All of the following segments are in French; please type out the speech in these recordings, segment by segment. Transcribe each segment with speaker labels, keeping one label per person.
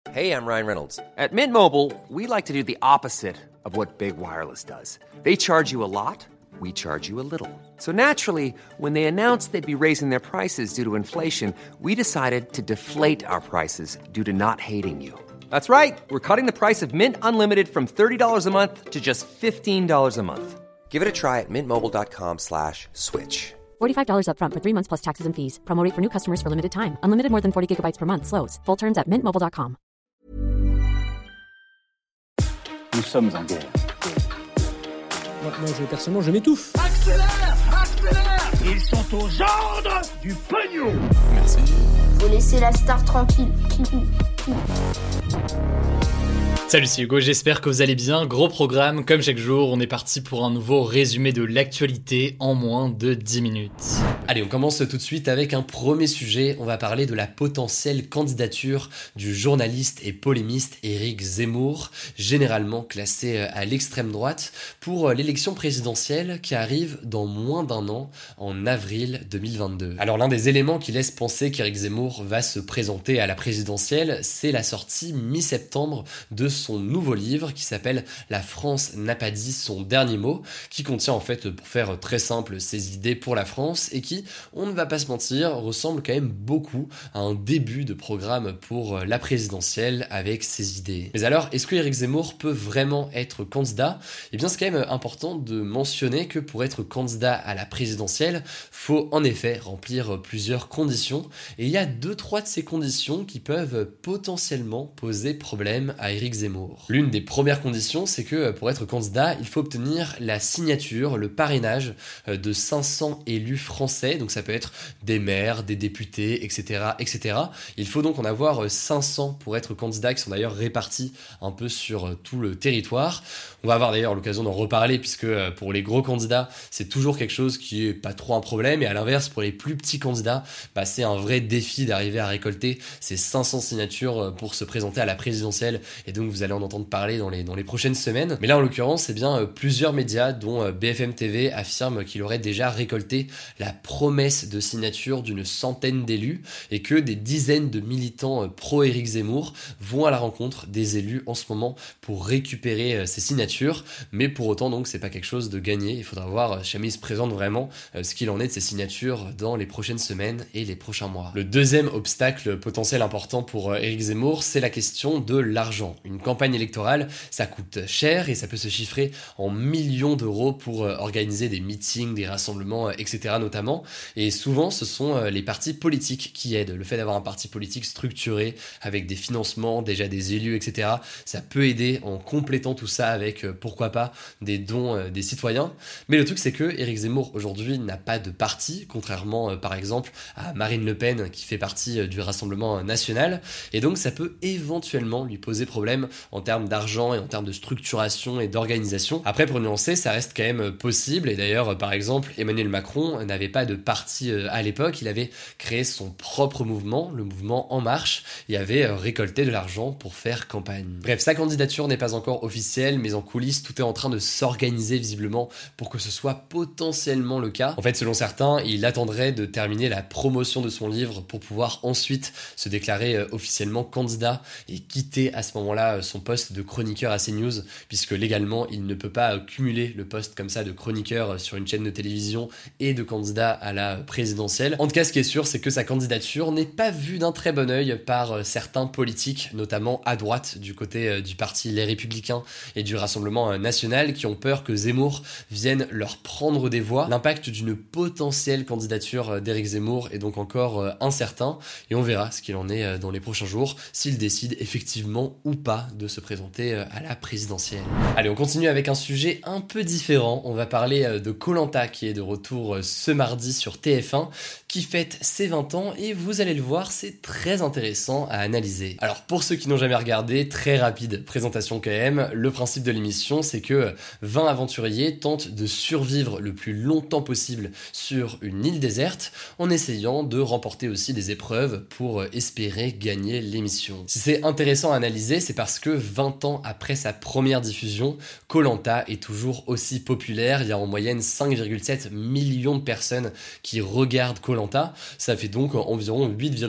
Speaker 1: Hey, I'm Ryan Reynolds. At Mint Mobile, we like to do the opposite of what Big Wireless does. They charge you a lot, we charge you a little. So naturally, when they announced they'd be raising their prices due to inflation, we decided to deflate our prices due to not hating you. That's right. We're cutting the price of Mint Unlimited from $30 a month to just $15 a month. Give it a try at mintmobile.com/switch.
Speaker 2: $45 up front for 3 months plus taxes and fees. Promo rate for new customers for limited time. Unlimited more than 40 gigabytes per month. Slows full terms at mintmobile.com.
Speaker 3: Nous sommes en guerre.
Speaker 4: Moi, personnellement, je m'étouffe.
Speaker 5: Accélère! Ils sont aux ordres du pognon.
Speaker 4: Merci.
Speaker 6: Faut laisser la star tranquille.
Speaker 7: Salut, c'est Hugo, j'espère que vous allez bien. Gros programme, comme chaque jour, on est parti pour un nouveau résumé de l'actualité en moins de 10 minutes. Allez, on commence tout de suite avec un premier sujet. On va parler de la potentielle candidature du journaliste et polémiste Éric Zemmour, généralement classé à l'extrême droite, pour l'élection présidentielle qui arrive dans moins d'un an, en avril 2022. Alors l'un des éléments qui laisse penser qu'Éric Zemmour va se présenter à la présidentielle, c'est la sortie mi-septembre de son nouveau livre qui s'appelle « La France n'a pas dit son dernier mot », qui contient en fait, pour faire très simple, ses idées pour la France et qui, on ne va pas se mentir, ressemble quand même beaucoup à un début de programme pour la présidentielle avec ses idées. Mais alors, est-ce que Éric Zemmour peut vraiment être candidat ? Eh bien, c'est quand même important de mentionner que pour être candidat à la présidentielle, faut en effet remplir plusieurs conditions et il y a 2-3 de ces conditions qui peuvent potentiellement poser problème à Éric Zemmour. L'une des premières conditions, c'est que pour être candidat, il faut obtenir la signature, le parrainage de 500 élus français, donc ça peut être des maires, des députés, etc., etc. Il faut donc en avoir 500 pour être candidat, qui sont d'ailleurs répartis un peu sur tout le territoire. On va avoir d'ailleurs l'occasion d'en reparler, puisque pour les gros candidats, c'est toujours quelque chose qui est pas trop un problème, et à l'inverse, pour les plus petits candidats, c'est un vrai défi d'arriver à récolter ces 500 signatures pour se présenter à la présidentielle, et donc vous allez en entendre parler dans les prochaines semaines. Mais là, en l'occurrence, plusieurs médias, dont BFM TV, affirment qu'il aurait déjà récolté la promesse de signature d'une centaine d'élus et que des dizaines de militants pro-Éric Zemmour vont à la rencontre des élus en ce moment pour récupérer ces signatures. Mais pour autant, donc, c'est pas quelque chose de gagné. Il faudra voir, jamais il se présente vraiment, ce qu'il en est de ces signatures dans les prochaines semaines et les prochains mois. Le deuxième obstacle potentiel important pour Éric Zemmour, c'est la question de l'argent. Une campagne électorale, ça coûte cher et ça peut se chiffrer en millions d'euros pour organiser des meetings, des rassemblements, etc. notamment. Et souvent, ce sont les partis politiques qui aident. Le fait d'avoir un parti politique structuré, avec des financements, déjà des élus, etc., ça peut aider en complétant tout ça avec, pourquoi pas, des dons des citoyens. Mais le truc, c'est que Éric Zemmour, aujourd'hui, n'a pas de parti, contrairement, par exemple, à Marine Le Pen, qui fait partie du Rassemblement national. Et donc, ça peut éventuellement lui poser problème en termes d'argent et en termes de structuration et d'organisation. Après, pour nuancer, ça reste quand même possible. Et d'ailleurs, par exemple, Emmanuel Macron n'avait pas de parti à l'époque. Il avait créé son propre mouvement, le mouvement En Marche, et avait récolté de l'argent pour faire campagne. Bref, sa candidature n'est pas encore officielle, mais en coulisses, tout est en train de s'organiser visiblement pour que ce soit potentiellement le cas. En fait, selon certains, il attendrait de terminer la promotion de son livre pour pouvoir ensuite se déclarer officiellement candidat et quitter à ce moment-là son poste de chroniqueur à CNews, puisque légalement, il ne peut pas cumuler le poste comme ça de chroniqueur sur une chaîne de télévision et de candidat à la présidentielle. En tout cas, ce qui est sûr, c'est que sa candidature n'est pas vue d'un très bon œil par certains politiques, notamment à droite, du côté du parti Les Républicains et du Rassemblement national, qui ont peur que Zemmour vienne leur prendre des voix. L'impact d'une potentielle candidature d'Éric Zemmour est donc encore incertain, et on verra ce qu'il en est dans les prochains jours, s'il décide effectivement ou pas de se présenter à la présidentielle. Allez, on continue avec un sujet un peu différent. On va parler de Koh-Lanta qui est de retour ce mardi sur TF1, qui fête ses 20 ans et vous allez le voir, c'est très intéressant à analyser. Alors pour ceux qui n'ont jamais regardé, très rapide présentation quand même, le principe de l'émission c'est que 20 aventuriers tentent de survivre le plus longtemps possible sur une île déserte en essayant de remporter aussi des épreuves pour espérer gagner l'émission. Si c'est intéressant à analyser, c'est parce parce que 20 ans après sa première diffusion, Koh-Lanta est toujours aussi populaire. Il y a en moyenne 5,7 millions de personnes qui regardent Koh-Lanta. Ça fait donc environ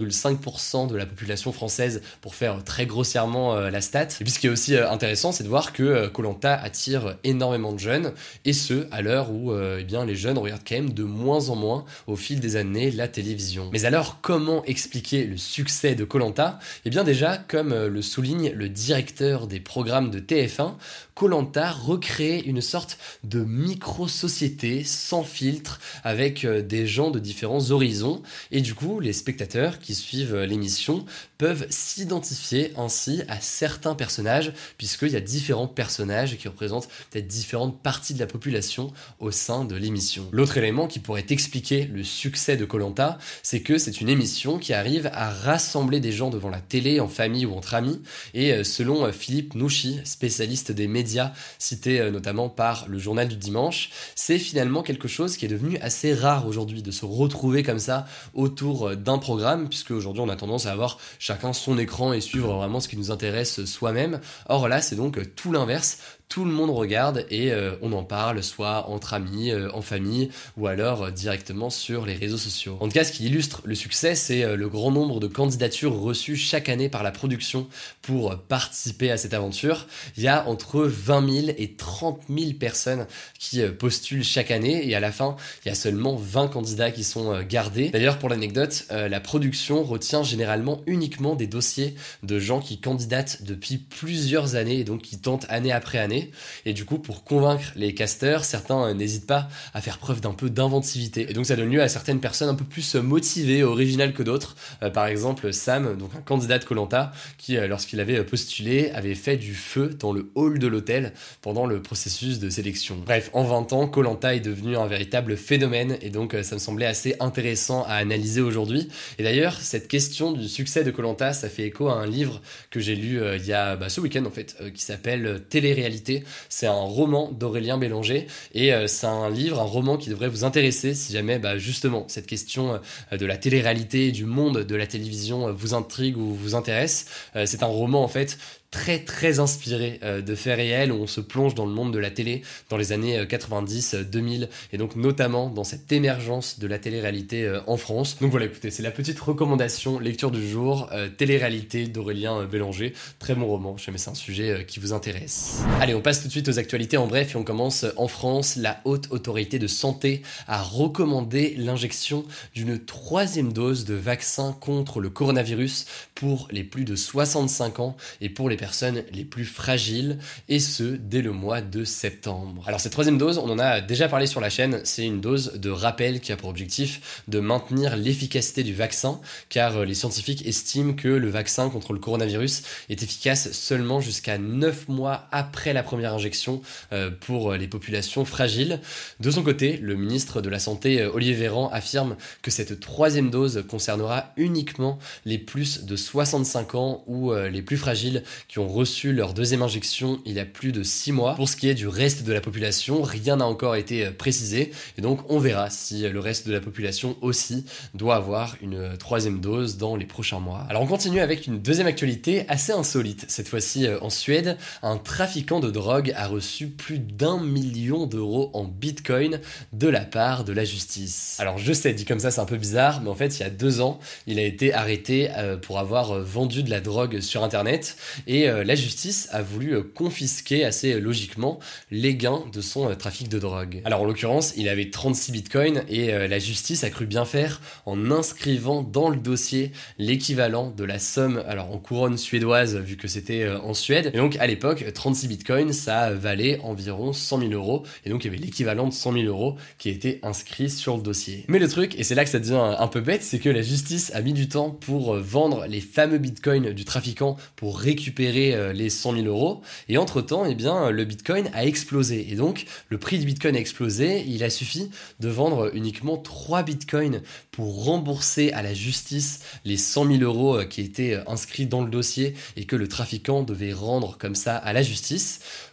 Speaker 7: 8,5% de la population française pour faire très grossièrement la stat. Et puis ce qui est aussi intéressant, c'est de voir que Koh-Lanta attire énormément de jeunes, et ce, à l'heure où les jeunes regardent quand même de moins en moins au fil des années la télévision. Mais alors, comment expliquer le succès de Koh-Lanta ? Eh bien déjà, comme le souligne le directeur des programmes de TF1, Koh-Lanta recrée une sorte de micro-société sans filtre avec des gens de différents horizons, et du coup, les spectateurs qui suivent l'émission peuvent s'identifier ainsi à certains personnages, puisqu'il y a différents personnages qui représentent peut-être différentes parties de la population au sein de l'émission. L'autre élément qui pourrait expliquer le succès de Koh-Lanta, c'est que c'est une émission qui arrive à rassembler des gens devant la télé, en famille ou entre amis, et selon Philippe Nouchi, spécialiste des médias, cité notamment par le Journal du Dimanche, c'est finalement quelque chose qui est devenu assez rare aujourd'hui, de se retrouver comme ça autour d'un programme, puisque aujourd'hui on a tendance à avoir chacun son écran et suivre vraiment ce qui nous intéresse soi-même. Or là, c'est donc tout l'inverse. Tout le monde regarde et on en parle, soit entre amis, en famille, ou alors directement sur les réseaux sociaux. En tout cas, ce qui illustre le succès, c'est le grand nombre de candidatures reçues chaque année par la production pour participer à cette aventure. Il y a entre 20 000 et 30 000 personnes qui postulent chaque année, et à la fin, il y a seulement 20 candidats qui sont gardés. D'ailleurs, pour l'anecdote, la production retient généralement uniquement des dossiers de gens qui candidatent depuis plusieurs années, et donc qui tentent année après année. Et du coup, pour convaincre les casteurs, certains n'hésitent pas à faire preuve d'un peu d'inventivité. Et donc ça donne lieu à certaines personnes un peu plus motivées, originales que d'autres. Par exemple, Sam, donc un candidat de Koh-Lanta, qui, lorsqu'il avait postulé, avait fait du feu dans le hall de l'hôtel pendant le processus de sélection. Bref, en 20 ans, Koh-Lanta est devenu un véritable phénomène, et donc ça me semblait assez intéressant à analyser aujourd'hui. Et d'ailleurs, cette question du succès de Koh-Lanta, ça fait écho à un livre que j'ai lu il y a ce week-end en fait, qui s'appelle Télé-réalité. C'est un roman d'Aurélien Bélanger, et c'est un roman qui devrait vous intéresser si jamais justement cette question de la télé-réalité, du monde de la télévision vous intrigue ou vous intéresse. C'est un roman en fait très très inspiré de faits réels, où on se plonge dans le monde de la télé dans les années 90, 2000, et donc notamment dans cette émergence de la télé-réalité en France. Donc voilà, écoutez, c'est la petite recommandation lecture du jour, Télé-réalité d'Aurélien Bélanger. Très bon roman, je sais, mais c'est un sujet qui vous intéresse. Allez, on passe tout de suite aux actualités en bref, et on commence en France. La Haute Autorité de Santé a recommandé l'injection d'une 3e dose de vaccin contre le coronavirus pour les plus de 65 ans et pour les personnes les plus fragiles, et ce, dès le mois de septembre. Alors cette 3e dose, on en a déjà parlé sur la chaîne, c'est une dose de rappel qui a pour objectif de maintenir l'efficacité du vaccin, car les scientifiques estiment que le vaccin contre le coronavirus est efficace seulement jusqu'à 9 mois après la première injection pour les populations fragiles. De son côté, le ministre de la Santé, Olivier Véran, affirme que cette 3e dose concernera uniquement les plus de 65 ans ou les plus fragiles qui ont reçu leur 2e injection il y a plus de 6 mois. Pour ce qui est du reste de la population, rien n'a encore été précisé, et donc on verra si le reste de la population aussi doit avoir une 3e dose dans les prochains mois. Alors on continue avec une 2e actualité assez insolite. Cette fois-ci en Suède, un trafiquant de drogue a reçu plus d'1 million d'euros en bitcoin de la part de la justice. Alors je sais, dit comme ça c'est un peu bizarre, mais en fait il y a 2 ans, il a été arrêté pour avoir vendu de la drogue sur internet, et la justice a voulu confisquer assez logiquement les gains de son trafic de drogue. Alors en l'occurrence, il avait 36 bitcoins, et la justice a cru bien faire en inscrivant dans le dossier l'équivalent de la somme, alors en couronne suédoise vu que c'était en Suède, et donc à l'époque 36 bitcoins ça valait environ 100 000 euros, et donc il y avait l'équivalent de 100 000 euros qui était inscrit sur le dossier. Mais le truc, et c'est là que ça devient un peu bête, c'est que la justice a mis du temps pour vendre les fameux bitcoins du trafiquant pour récupérer les 100 000 euros, et entre-temps, eh bien, le bitcoin a explosé, et donc le prix du bitcoin a explosé. Il a suffi de vendre uniquement 3 bitcoins pour rembourser à la justice les 100 000 euros qui étaient inscrits dans le dossier et que le trafiquant devait rendre comme ça à la justice.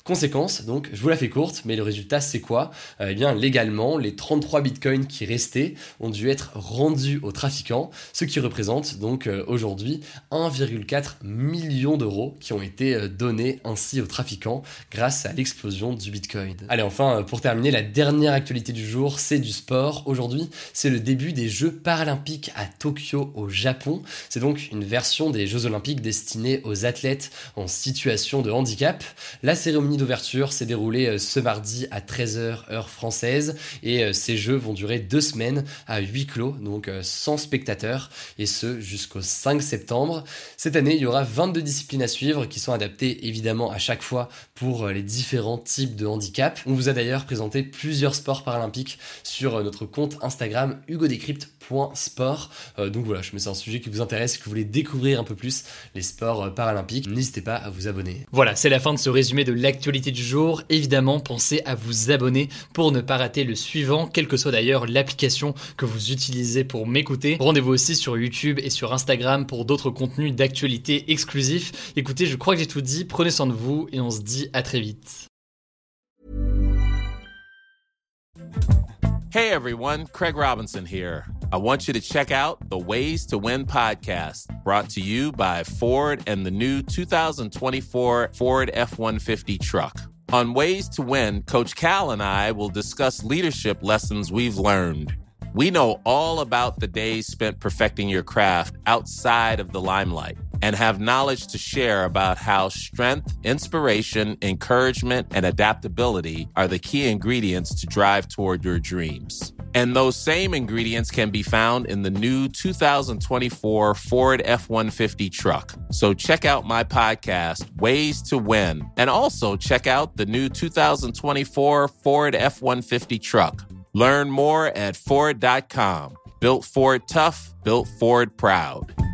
Speaker 7: Conséquence, donc, je vous la fais courte, mais le résultat c'est quoi ? Eh bien, légalement, les 33 bitcoins qui restaient ont dû être rendus aux trafiquants, ce qui représente donc aujourd'hui 1,4 million d'euros qui ont été donnés ainsi aux trafiquants grâce à l'explosion du bitcoin. Allez, enfin, pour terminer, la dernière actualité du jour, c'est du sport. Aujourd'hui, c'est le début des Jeux paralympiques à Tokyo au Japon. C'est donc une version des Jeux olympiques destinée aux athlètes en situation de handicap. La cérémonie d'ouverture s'est déroulée ce mardi à 13h heure française et ces Jeux vont durer 2 semaines à huis clos, donc sans spectateurs, et ce jusqu'au 5 septembre. Cette année, il y aura 22 disciplines à suivre qui sont adaptées évidemment à chaque fois pour les différents types de handicap. On vous a d'ailleurs présenté plusieurs sports paralympiques sur notre compte Instagram hugodécrypte.sport. Donc voilà, je mets ça un sujet qui vous intéresse, que vous voulez découvrir un peu plus les sports paralympiques. N'hésitez pas à vous abonner. Voilà, c'est la fin de ce résumé de l'actualité du jour. Évidemment, pensez à vous abonner pour ne pas rater le suivant, quelle que soit d'ailleurs l'application que vous utilisez pour m'écouter. Rendez-vous aussi sur YouTube et sur Instagram pour d'autres contenus d'actualité exclusifs. Écoutez, je crois que j'ai tout dit. Prenez soin de vous et on se dit à très vite.
Speaker 8: Hey everyone, Craig Robinson here. I want you to check out the Ways to Win podcast, brought to you by Ford and the new 2024 Ford F-150 truck. On Ways to Win, Coach Cal and I will discuss leadership lessons we've learned. We know all about the days spent perfecting your craft outside of the limelight and have knowledge to share about how strength, inspiration, encouragement, and adaptability are the key ingredients to drive toward your dreams. And those same ingredients can be found in the new 2024 Ford F-150 truck. So check out my podcast, Ways to Win, and also check out the new 2024 Ford F-150 truck. Learn more at Ford.com. Built Ford tough, built Ford proud.